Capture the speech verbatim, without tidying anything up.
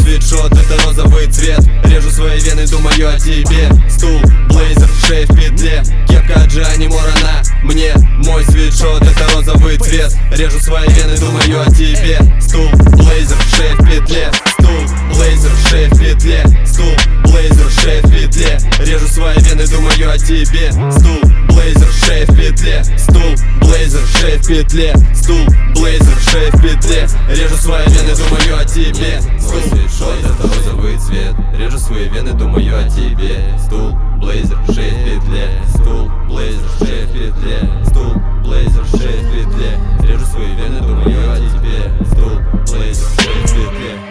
свитшот это розовый цвет. Режу свои вены, думаю о тебе. Стул, блейзер, шея в петле. Кепка Джани Морана. Мне мой свитшот это розовый цвет. Режу свои вены, думаю о тебе. Стул, блейзер, шея в петле. Стул, блейзер, шея в петле. Стул, блейзер, шея в петле. Режу свои вены, думаю о тебе. Стул, блейзер, шея в петле. Стул, блейзер, шея в петле. Стул, блейзер, шея в петле. Режу свои вены, думаю о тебе. Мой свитшот это розовый цвет. Режу свои вены, думаю о тебе. Стул, блейзер, шея в петле. Стул, блейзер, шея в петле. Стул, блейзер, шея в петле. Режу свои вены, думаю о тебе. Стул, блейзер, шея в петле.